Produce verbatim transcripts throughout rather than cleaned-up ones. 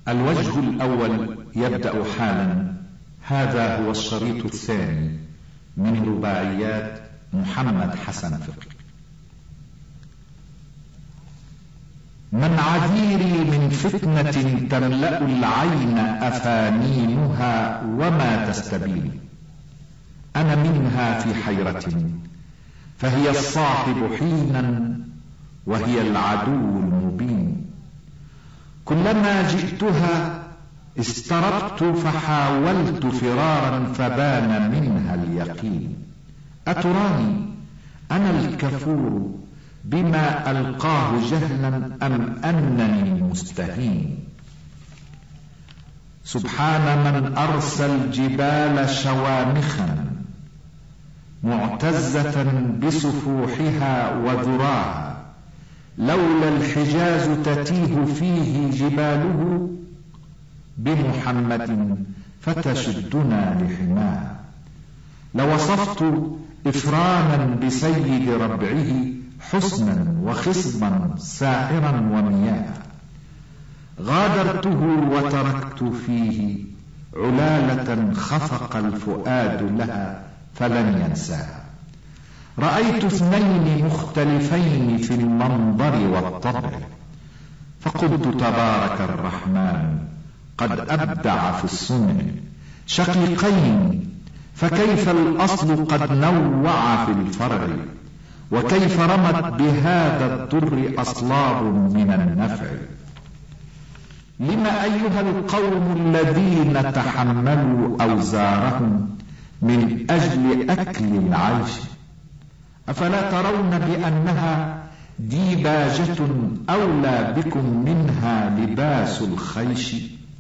الوجه الأول يبدأ حالا. هذا هو الشريط الثاني من رباعيات محمد حسن فقي. من عذيري من فتنة تملأ العين أفانينها وما تستبين، أنا منها في حيرة، فهي الصاحب حينا وهي العدو المبين. كلما جئتها استربت فحاولت فرارا فبان منها اليقين. أتراني أنا الكفور بما ألقاه جهلا أم أنني مستهين؟ سبحان من أرسل الجبال شوامخا معتزة بسفوحها وذراها، لولا الحجاز تتيه فيه جباله، بمحمد فتشدنا لحماها. لوصفت إفرانا بسيد ربعه حسنا وخصبا ساحرا ومياها. غادرته وتركت فيه علالة خفق الفؤاد لها فلن ينساها. رأيت اثنين مختلفين في المنظر والطبع، فقلت تبارك الرحمن قد أبدع في الصنع. شقيقين فكيف الأصل قد نوع في الفرع، وكيف رمت بهذا الضر أصلاب من النفع. لما أيها القوم الذين تحملوا أوزارهم من أجل أكل العيش، أفلا ترون بأنها ديباجة أولى بكم منها لباس الخيش؟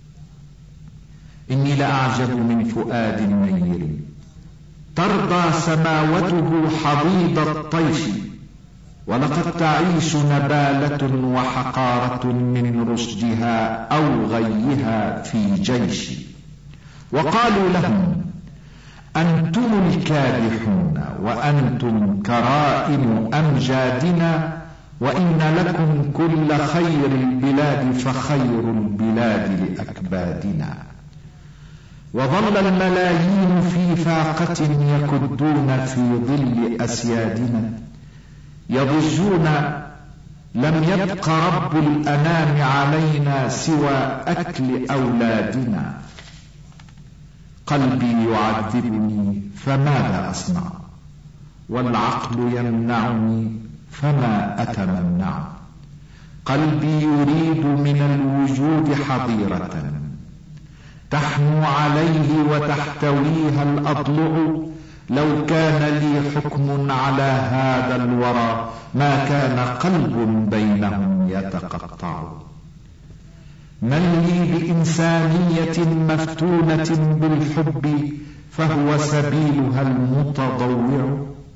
إني لأعجب من فؤاد نير ترضى سماوته حضيض الطيش، ولقد تعيش نبالة وحقارة من رشدها أو غيها في جيش. وقالوا لهم أنتم الكادحون وأنتم كرائم أمجادنا، وإن لكم كل خير البلاد فخير البلاد لأكبادنا. وظل الملايين في فاقة يكدون في ظل أسيادنا، يضجون لم يبق رب الأنام علينا سوى أكل أولادنا. قلبي يعذبني فماذا أصنع، والعقل يمنعني فما أتمنع. قلبي يريد من الوجود حظيرة تحنو عليه وتحتويها الأضلع. لو كان لي حكم على هذا الورى ما كان قلب بينهم يتقطع. من لي بإنسانية مفتونة بالحب فهو سبيلها المتضوع.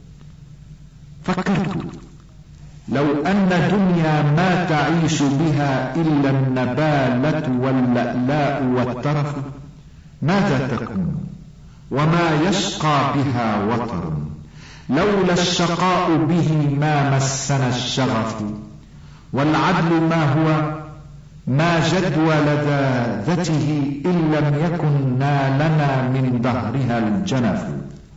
فكرت لو أن دنيا ما تعيش بها إلا النبالة واللألاء والترف، ماذا تكون وما يشقى بها وطر؟ لولا الشقاء به ما مسنا الشغف، والعدل ما هو ما جدوى لذاذته إن لم يكن نالنا من دهرها الجنف.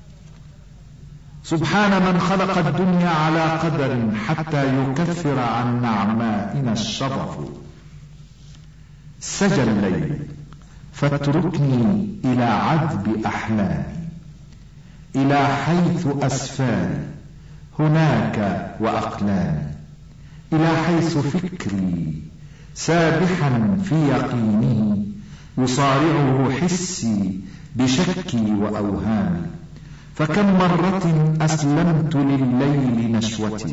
سبحان من خلق الدنيا على قدر حتى يكفر عن نعمائنا الشرف. سجى الليل فاتركني إلى عذب أحلامي، إلى حيث أسفاري هناك وأقلامي، إلى حيث فكري سابحا في يقينه يصارعه حسي بشكي وأوهامي. فكم مرة أسلمت لليل نشوتي،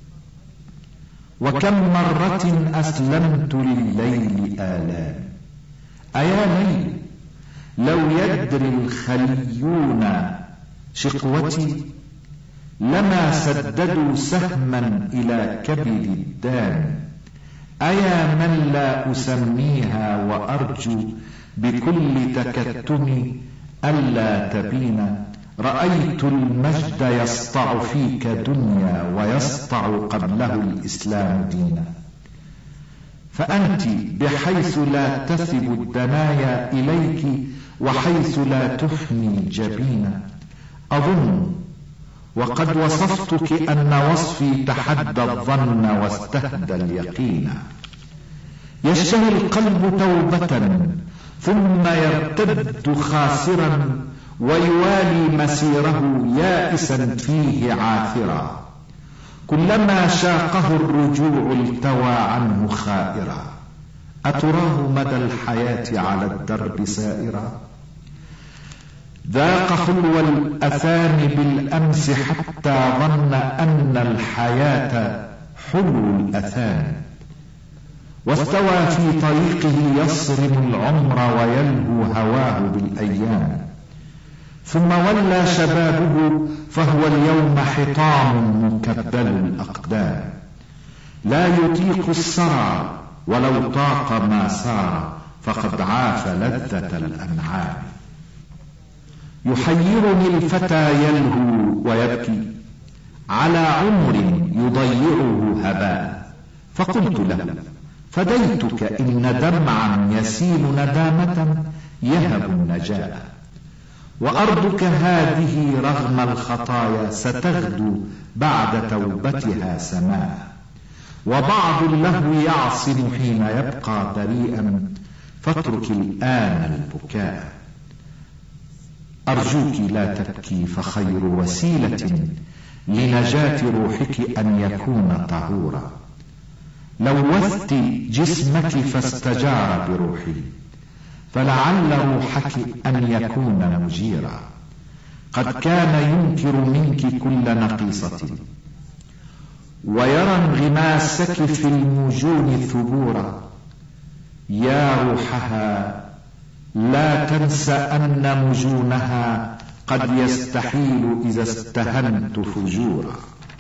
وكم مرة أسلمت لليل آلامي. أيا ليل لو يدري الخليون شقوتي لما سددوا سهما إلى كبد الدام. أيا من لا أسميها وأرجو بكل تكتم ألا تبين. رأيت المجد يسطع فيك دنيا ويسطع قبله الإسلام دينا. فأنت بحيث لا تثب الدنايا إليك وحيث لا تحني الجبين. أظن وقد وصفتك أن وصفي تحدى الظن واستهدى اليقين. يشتهي القلب توبة ثم يرتد خاسرا ويوالي مسيره يائسا فيه عاثرا. كلما شاقه الرجوع التوى عنه خائرا. أتراه مدى الحياة على الدرب سائرا؟ ذاق خلو الأثام بالأمس حتى ظن أن الحياة حلو الأثام. واستوى في طريقه يصرم العمر ويلهو هواه بالأيام. ثم ولى شبابه فهو اليوم حطام مكبل الأقدام. لا يطيق السرى ولو طاق ما سار فقد عاف لذة الأنعام. يحيرني الفتى يلهو ويبكي على عمر يضيعه هباء. فقلت له فديتك إن دمعا يسيل ندامة يهب النجاة. وأرضك هذه رغم الخطايا ستغدو بعد توبتها سماء. وبعض اللهو يعصم حين يبقى بريئا فاترك الآن البكاء. أرجوك لا تبكي فخير وسيلة لنجاة روحك أن يكون طهورا. لوثت جسمك فاستجار بروحي فلعل روحك أن يكون مجيرا. قد كان ينكر منك كل نقيصة ويرى انغماسك في المجون ثبورا. يا روحها لا تنس أن مجونها قد يستحيل إذا استهنت فجورا.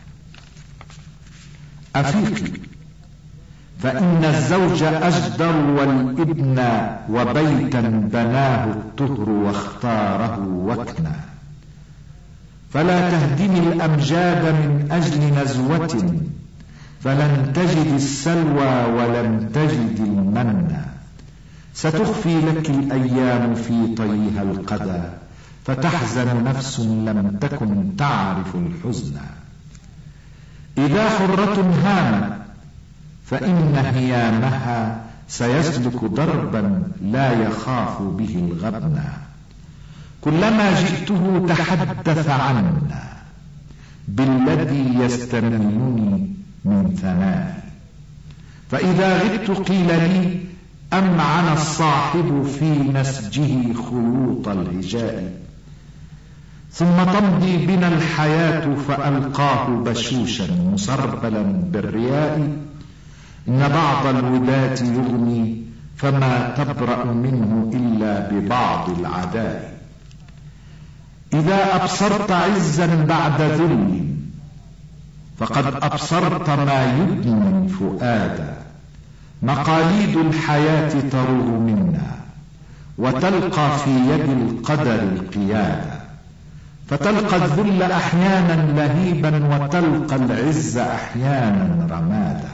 أفيقي فإن الزوج أجدر والابن وبيتا بناه الطهر واختاره وكنا. فلا تهدمي الأمجاد من أجل نزوة فلن تجد السلوى ولم تجد المنى. ستخفي لك الأيام في طيها القدى فتحزن نفس لم تكن تعرف الحزن. إذا حرة هامت فإن هيامها سيسلك دربا لا يخاف به الغبنا. كلما جئته تحدث عنا بالذي يستمنني من ثنائي. فإذا غبت قيل لي أمعن الصاحب في نسجه خيوط الهجاء. ثم تمضي بنا الحياة فألقاه بشوشا مسربلا بالرياء. إن بعض الودات يغني فما تبرأ منه إلا ببعض العداء. إذا أبصرت عزا بعد ذل فقد أبصرت ما يدني فؤادا. مقاليد الحياة تروغ منا وتلقى في يد القدر القيادة. فتلقى الذل أحيانا لهيبا وتلقى العز أحيانا رمادا.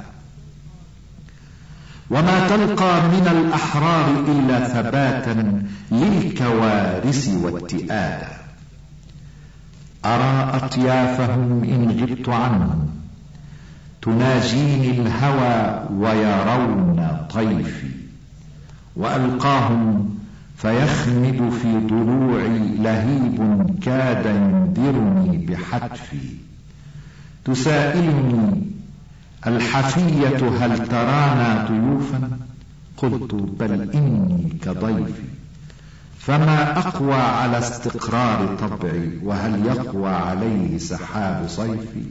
وما تلقى من الأحرار إلا ثباتا للكوارث والتئادة. أرى أطيافهم إن غبت عنهم تناجيني الهوى ويرون طيفي. وألقاهم فيخمد في ضلوعي لهيب كاد ينذرني بحتفي. تسائلني الحفية هل ترانا ضيوفا؟ قلت بل إني كضيفي. فما أقوى على استقرار طبعي وهل يقوى عليه سحاب صيفي.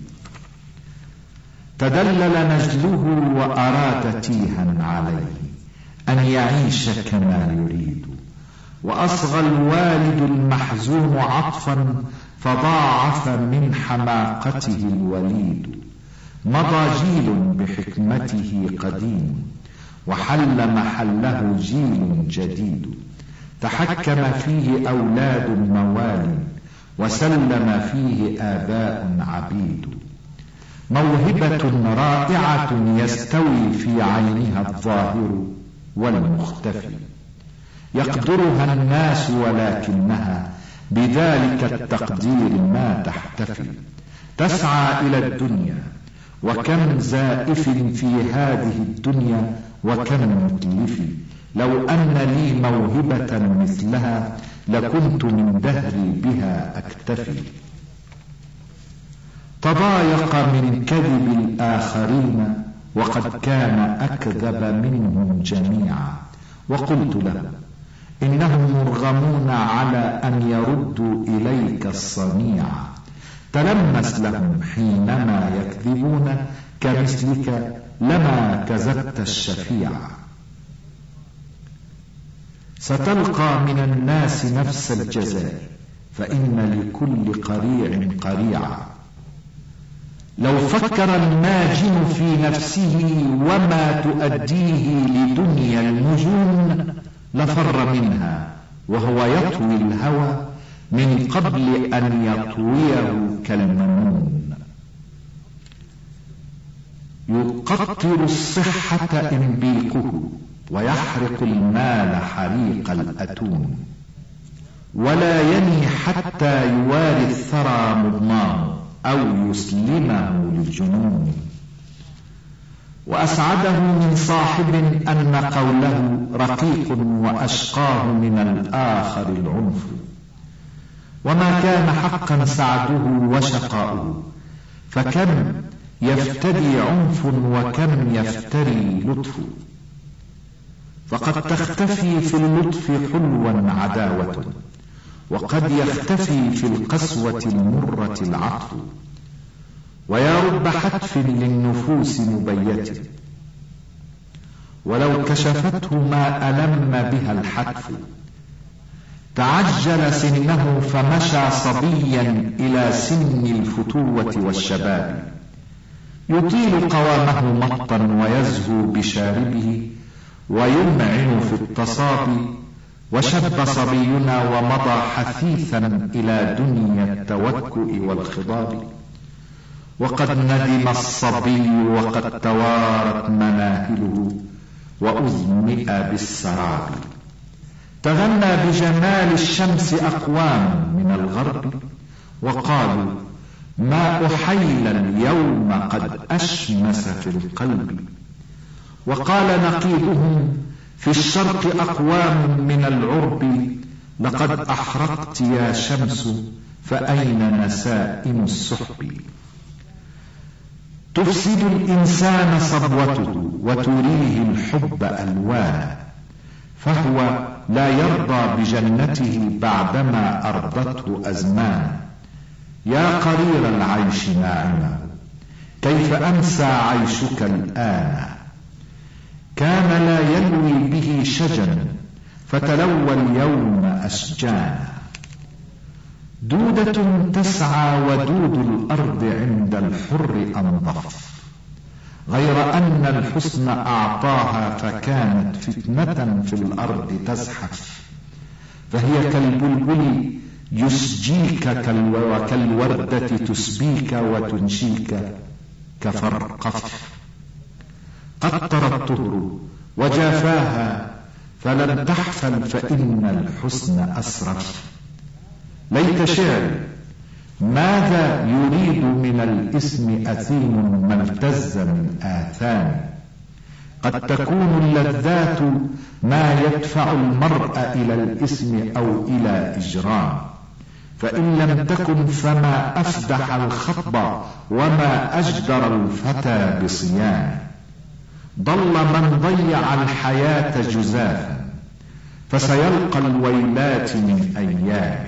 تدلل نجله وأراد تيها عليه أن يعيش كما يريد. وأصغى الوالد المحزون عطفا فضاعف من حماقته الوليد. مضى جيل بحكمته قديم وحل محله جيل جديد. تحكم فيه أولاد موال وسلم فيه آباء عبيد. موهبة رائعة يستوي في عينها الظاهر والمختفي، يقدرها الناس ولكنها بذلك التقدير ما تحتفي. تسعى إلى الدنيا، وكم زائف في هذه الدنيا وكم متلف. لو أن لي موهبة مثلها لكنت من دهري بها أكتفي. تضايق من كذب الآخرين وقد كان أكذب منهم جميعا، وقلت له إنهم مرغمون على أن يردوا إليك الصنيع. تلمس لهم حينما يكذبون، كمثلك لما كذبت الشفيع. ستلقى من الناس نفس الجزاء، فإن لكل قريع قريعا. لو فكر الماجن في نفسه وما تؤديه لدنيا المجون لفر منها، وهو يطوي الهوى من قبل أن يطويه كالمنون. يقطر الصحة إنبيقه ويحرق المال حريق الأتون، ولا يني حتى يواري الثرى مضماه أو يسلمه للجنون. وأسعده من صاحب أن قوله رقيق وأشقاه من الآخر العنف. وما كان حقا سعده وشقاؤه، فكم يفتري عنف وكم يفتري لطف. فقد تختفي في اللطف حلوا عداوة، وقد يختفي في القسوة المرة العطف. ويا رب حتف للنفوس مبيت، ولو كشفته ما ألم بها الحتف. تعجل سنه فمشى صبيا إلى سن الفتوة والشباب، يطيل قوامه مطا ويزهو بشاربه ويمعن في التصابي. وشب صبينا ومضى حثيثا إلى دنيا التوكؤ والخضاب. وقد ندم الصبي وقد توارت مناهله وأظمئ بالسراب. تغنى بجمال الشمس أقوام من الغرب، وقالوا ما أحيل اليوم قد أشمس في القلب. وقال نقيبهم في الشرق أقوام من العرب لقد أحرقت يا شمس فأين نسائم السحب. تفسد الإنسان صبوته وتريه الحب ألوانا، فهو لا يرضى بجنته بعدما أرضته أزمان. يا قرير العيش ناعما كيف أنسى عيشك الآن. كان لا يلوي به شجن فتلوى اليوم أشجانا. دودة تسعى ودود الأرض عند الحر أنظف، غير أن الحسن أعطاها فكانت فتنة في الأرض تزحف. فهي كالبلبل يسجيك وكالوردة تسبيك وتنشيك كفرقف. قطر الطهر وجافاها فلم تحفل فإن الحسن أسرف. ليت شعر ماذا يريد من الاسم أثيم ما التز من آثام. قد تكون اللذات ما يدفع المرء إلى الاسم أو إلى إجرام، فإن لم تكن فما أفدح الخطب وما أجدر الفتى بصيام. ضل من ضيع الحياة جزافا فسيلقى الويلات من أيام.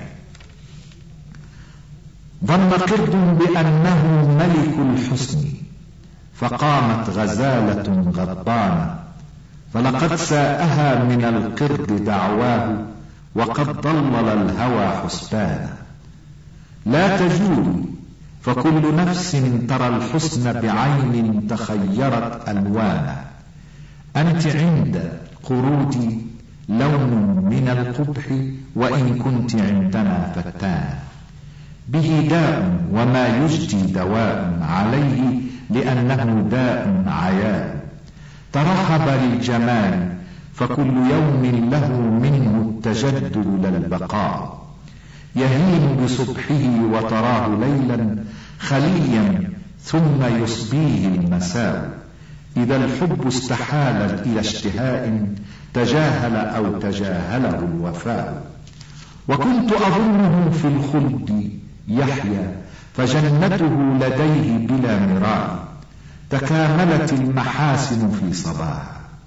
ظن قرد بأنه ملك الحسن فقامت غزالة غضبانة، فلقد ساءها من القرد دعواه وقد ضلل الهوى حسبانا. لا تجولي فكل نفس ترى الحسن بعين تخيرت ألوانا. أنت عند قرودي لون من القبح وإن كنت عندنا فتانا. به داء وما يجدي دواء عليه لأنه داء عيان. ترهب للجمال فكل يوم له منه التجدد للبقاء. يهين بصبحه وتراه ليلا خليا ثم يصبيه المساء. إذا الحب استحال إلى اشتهاء تجاهل أو تجاهله الوفاء. وكنت أظنه في الخلد يحيا فجنته لديه بلا مراء. تكاملت المحاسن في صباح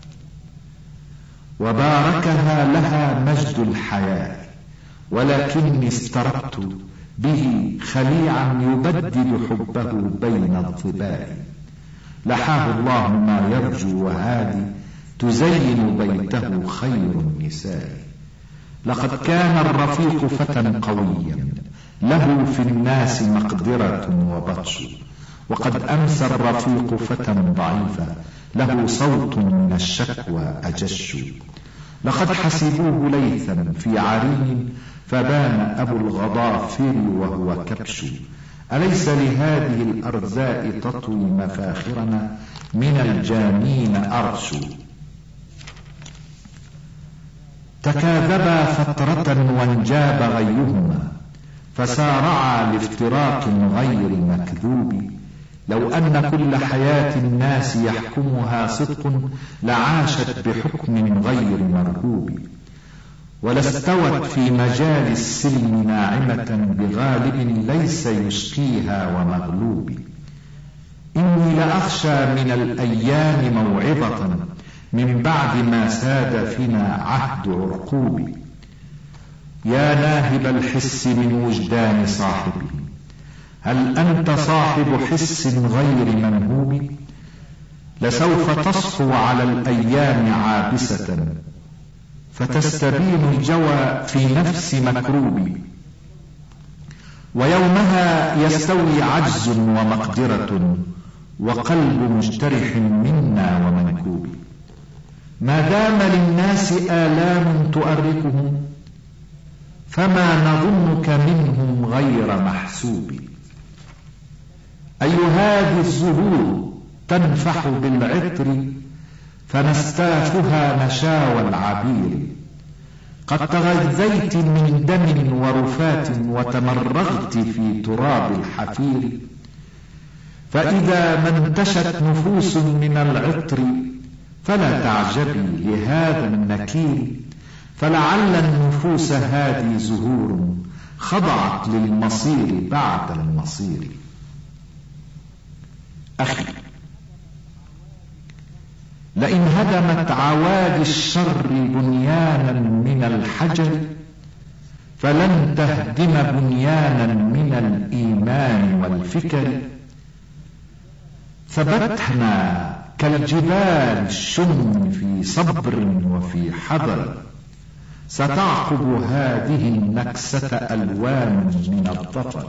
وباركها لها مجد الحياة، ولكني استرقت به خليعا يبدد حبه بين الظباء. لحاه الله ما يرجو وهادي تزين بيته خير النساء. لقد كان الرفيق فتى قويا له في الناس مقدرة وبطش، وقد أمسى الرفيق فتى ضعيفا له صوت من الشكوى أجش. لقد حسبوه ليثا في عرين فبان أبو الغضافر وهو كبش. أليس لهذه الأرزاء تطوي مفاخرنا من الجانين أرش. تكاذبا فترة وانجاب غيهما فسارعا لافتراق غير مكذوب. لو أن كل حياة الناس يحكمها صدق لعاشت بحكم غير مرهوب، ولاستوت في مجال السلم ناعمة بغالب ليس يشقيها ومغلوب. إني لأخشى من الأيام موعظة من بعد ما ساد فينا عهد عرقوب. يا ناهب الحس من وجدان صاحبه، هل أنت صاحب حس غير منهوب؟ لسوف تصفو على الأيام عابسة فتستبين الجوى في نفس مكروب، ويومها يستوي عجز ومقدرة وقلب مجترح منا ومنكوب. ما دام للناس آلام تؤرقهم فما نظنك منهم غير محسوب. أي هذه الزهور تنفح بالعطر فنستافها نشاوى العبير. قد تغذيت من دم ورفات وتمرغت في تراب الحفير. فإذا ما انتشت نفوس من العطر فلا تعجبي لهذا النكير، فلعل النفوس هذه زهور خضعت للمصير بعد المصير. أخي، لئن هدمت عوادي الشر بنيانا من الحجر فلن تهدم بنيانا من الإيمان والفكر. ثبتنا كالجبال الشم في صبر وفي حذر. ستعقب هذه النكسة ألوان من الظفر،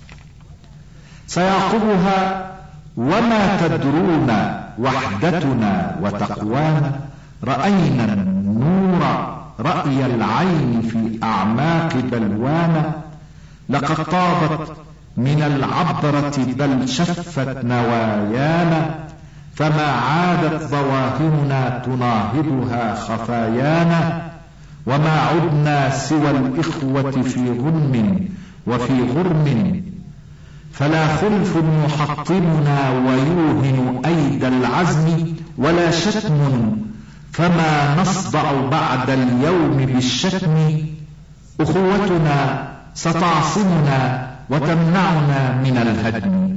سيعقبها وما تدرون وحدتنا وتقوانا. رأينا النور رأي العين في أعماق بلوانا. لقد طابت من العبرة بل شفت نوايانا، فما عادت ظواهرنا تناهضها خفايانا. وما عدنا سوى الإخوة في غنم وفي غرم، فلا خلف يحطمنا ويوهن أيدى العزم، ولا شتم فما نصدع بعد اليوم بالشتم. أخوتنا ستعصمنا وتمنعنا من الهدم.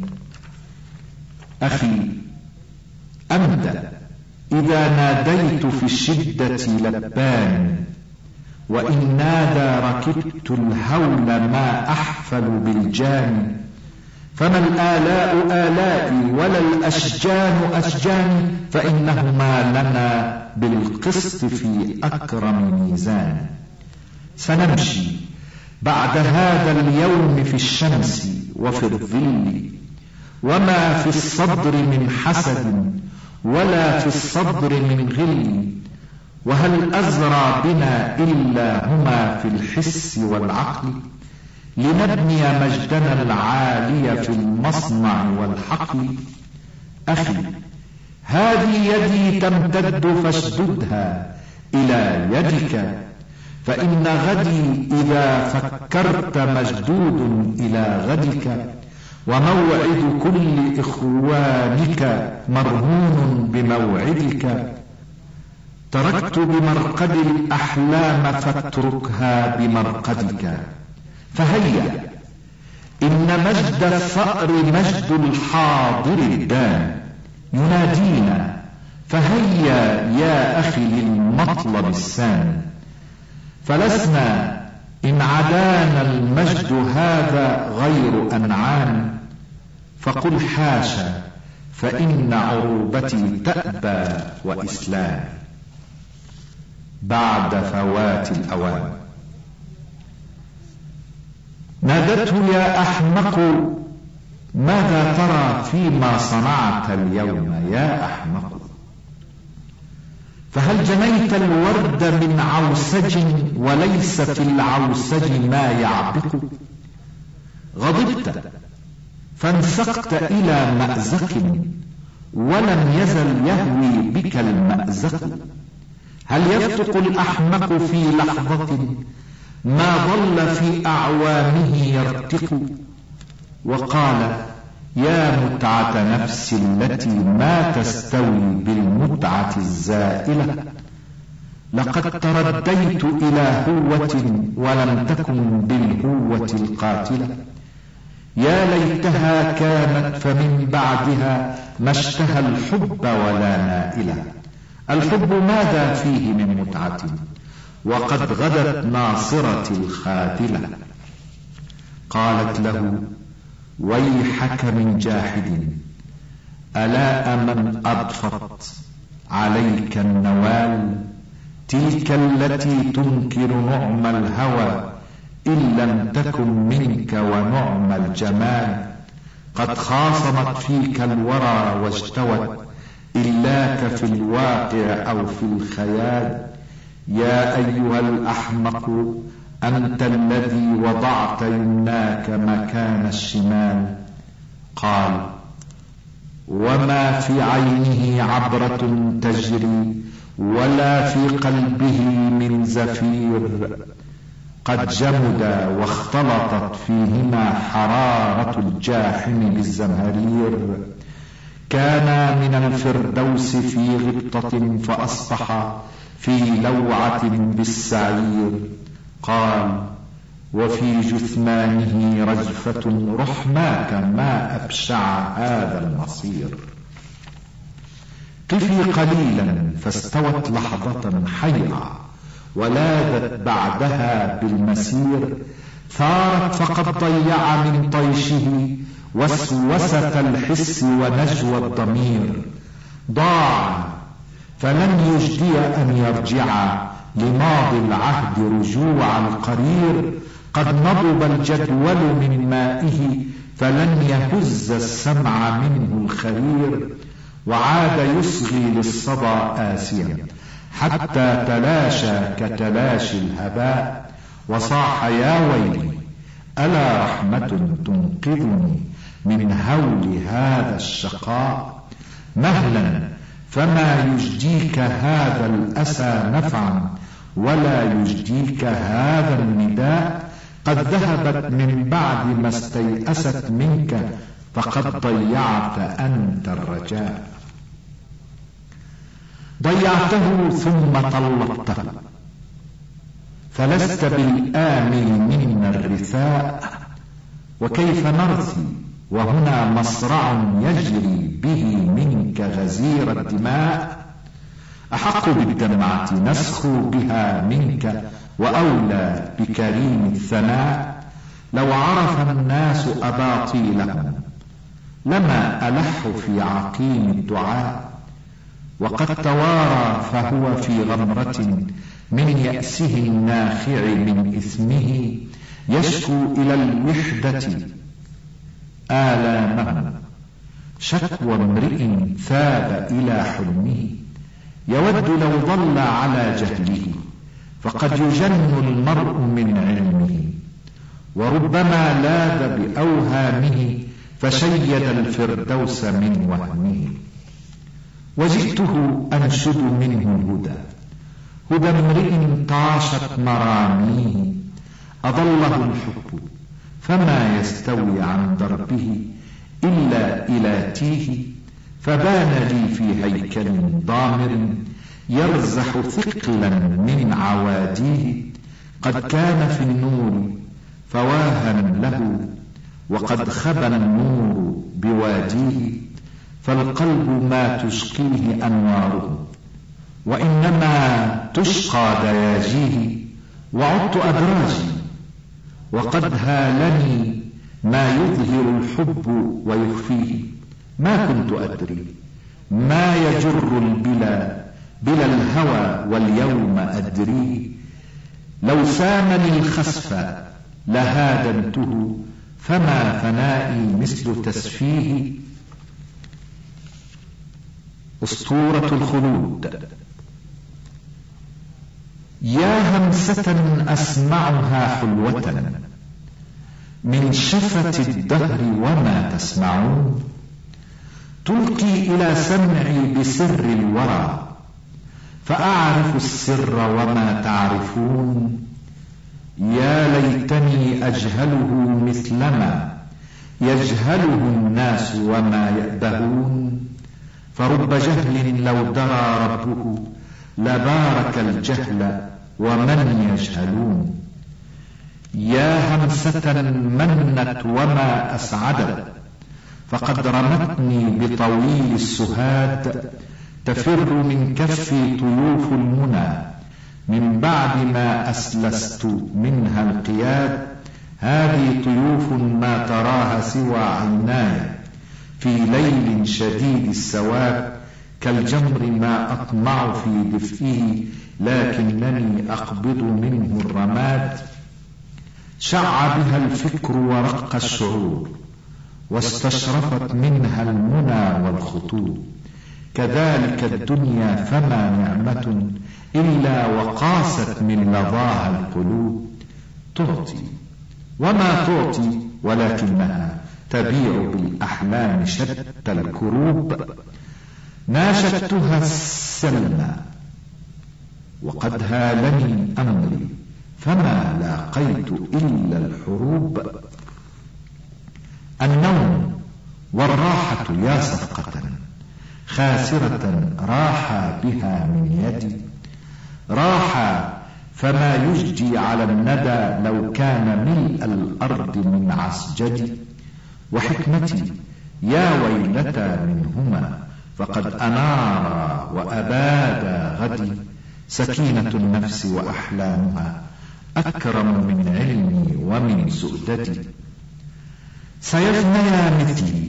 أخي، أنت إذا ناديت في الشدة لبان، وإن نادى ركبت الهول ما أحفل بالجان. فما الآلاء آلائي ولا الأشجان أشجاني، فإنهما لنا بالقسط في أكرم ميزان. سنمشي بعد هذا اليوم في الشمس وفي الظل، وما في الصدر من حسد ولا في الصدر من غل. وهل أزرى بنا إلا هما في الحس والعقل، لنبني مجدنا العالي في المصنع والحقل. أخي، هذه يدي تمتد فاشددها إلى يدك، فإن غدي إذا فكرت مشدود إلى غدك، وموعد كل إخوانك مرهون بموعدك. تركت بمرقد الأحلام فاتركها بمرقدك. فهيا، إن مجد الثأر مجد الحاضر الدان ينادينا، فهيا يا أخي للمطلب السامي. فلسنا إن عدانا المجد هذا غير أنعام، فقل حاشا، فإن عروبتي تأبى وإسلام. بعد فوات الأوان نادته: يا أحمق، ماذا ترى فيما صنعت اليوم يا أحمق؟ فهل جنيت الورد من عوسج وليس في العوسج ما يعبق؟ غضبت فانسقت إلى مأزق ولم يزل يهوي بك المأزق. هل يفتق الأحمق في لحظة ما ظل في أعوامه يرتق؟ وقال: يا متعة نفس التي ما تستوي بالمتعة الزائلة، لقد ترديت إلى هوة ولم تكن بالهوة القاتلة. يا ليتها كانت فمن بعدها ما اشتهى الحب ولا نائلة. الحب ماذا فيه من متعة، وقد غدت ناصرة الخاذلة. قالت له: ويحك من جاحد، ألا من أضفت عليك النوال، تلك التي تنكر نعم الهوى إن لم تكن منك ونعم الجمال. قد خاصمت فيك الورى واجتوت، إلاك في الواقع أو في الخيال. يا أيها الأحمق، أنت الذي وضعت يمناك مكان الشمال. قال: وما في عينه عبرة تجري ولا في قلبه من زفير. قد جمد واختلطت فيهما حرارة الجاحم بالزمهرير. كان من الفردوس في غبطة فأصبح في لوعة بالسعير. قال: وفي جثمانه رجفة رحماك ما أبشع هذا المصير. قفي قليلا فاستوت لحظة حيرة، ولاذت بعدها بالمسير. ثارت فقد ضيع من طيشه وسوسة الحس ونجوى الضمير. ضاع فلن يجدي أن يرجع لماضي العهد رجوع القرير. قد نضب الجدول من مائه فلن يهز السمع منه الخرير. وعاد يصغي للصدى آسيا حتى تلاشى كتلاشي الهباء. وصاح: يا ويلي، ألا رحمة تنقذني من هول هذا الشقاء؟ مهلا، فما يجديك هذا الأسى نفعا ولا يجديك هذا النداء. قد ذهبت من بعد ما استيأست منك، فقد ضيعت أنت الرجاء. ضيعته ثم طلقته، فلست بالآمل منا الرثاء. وكيف نرثي وهنا مصرع يجري به منك غزير الدماء؟ أحق بالدمعة نسخو بها منك، وأولى بكريم الثناء. لو عرف الناس أباطيلهم لما ألح في عقيم الدعاء. وقد توارى فهو في غمرة من يأسه الناخع من إثمه. يشكو إلى الوحدة آلامه، شكوى امرئ ثاب إلى حلمه. يود لو ضل على جهله، فقد يجن المرء من علمه. وربما لاذ بأوهامه، فشيد الفردوس من وهمه. وجئته أنشد منه الهدى، هدى امرئ طاشت مراميه، أضله الحب فما يستوي عن دربه إلا إلى تيه، فبان لي في هيكل ضامر يرزح ثقلا من عواديه، قد كان في النور فواها له، وقد خبى النور بواديه، فالقلب ما تشقيه أنواره، وإنما تشقى دياجيه، وعدت أدراجي وقد هالني ما يظهر الحب ويخفيه، ما كنت أدري ما يجر البلا بلا الهوى، واليوم أدريه، لو سامني الخسف لهادنته، فما فنائي مثل تسفيه. أسطورة الخلود. يا همسة أسمعها حلوة من شفة الدهر وما تسمعون، تلقي إلى سمعي بسر الورى، فأعرف السر وما تعرفون. يا ليتني أجهله مثلما يجهله الناس وما يأبهون، فرب جهل لو درى ربه لبارك الجهل ومن يجهلون. يا همسة منت وما أسعدت، فقد رمتني بطويل السهاد، تفر من كفي طيوف المنى، من بعد ما أسلست منها القياد. هذه طيوف ما تراها سوى عيناي، في ليل شديد السواد، كالجمر ما أطمع في دفئه، لكنني أقبض منه الرماد. شع بها الفكر ورق الشعور، واستشرفت منها المنى والخطور. كذلك الدنيا فما نعمة إلا وقاست من لظاها القلوب. تعطي وما تعطي، ولكنها تبيع بالأحلام شتى الكروب. ناشدتها السلمى وقد هالني أمري، فما لاقيت إلا الحروب. النوم والراحة يا صفقة خاسرة راح بها من يدي، راح فما يجدي على الندى لو كان ملء الأرض من عسجدي. وحكمتي يا ويلتى منهما، فقد أنار وأباد غدي. سكينة النفس وأحلامها أكرم من علمي ومن سؤددي. سيفنيا مثلي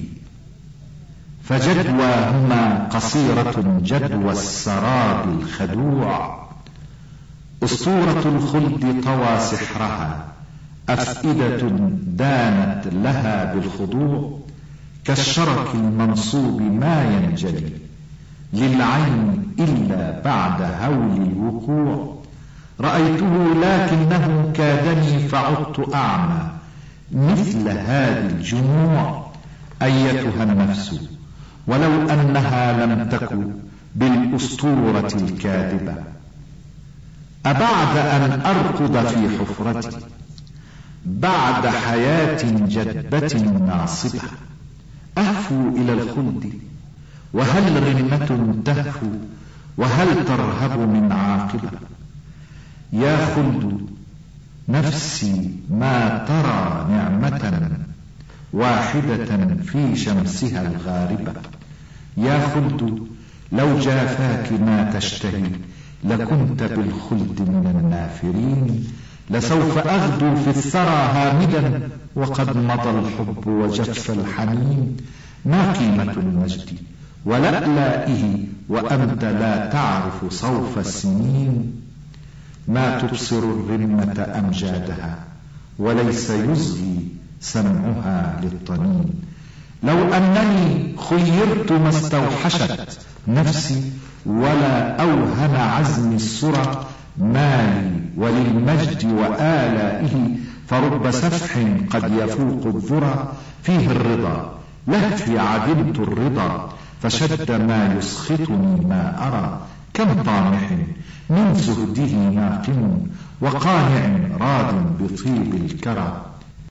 فجدواهما قصيرة جدوى السراب الخدوع. أسطورة الخلد طوى سحرها، أفئدة دانت لها بالخضوع. كالشرك المنصوب ما ينجلي للعين إلا بعد هول الوقوع. رأيته لكنه كادني فعدت أعمى مثل هذه الجموع. أيتها النفس ولو أنها لم تكن بالأسطورة الكاذبة، أبعد أن أركض في حفرتي بعد حياة جدبة ناصبة، أهفو إلى الخلد وهل رنة تهفو، وهل ترهب من عاقبة. يا خلد نفسي ما ترى نعمة واحدة في شمسها الغاربة. يا خلد لو جافاك ما تشتهي لكنت بالخلد من النافرين. لسوف أغدو في الثرى هامدا وقد مضى الحب وجف الحنين. ما قيمة المجد ولألائه وأنت لا تعرف صوف السنين. ما تبصر الرمة أمجادها وليس يزهي سمعها للطنين. لو أنني خيرت ما استوحشت نفسي ولا أوهن عزم السرى مالي وللمجد وآلائه. فرب سفح قد يفوق الذرى فيه الرضا لهفي عدمت الرضا. فشد ما يسخطني ما أرى. كم طامح من زهده ناقم، وقانع راض بطيب الكرى.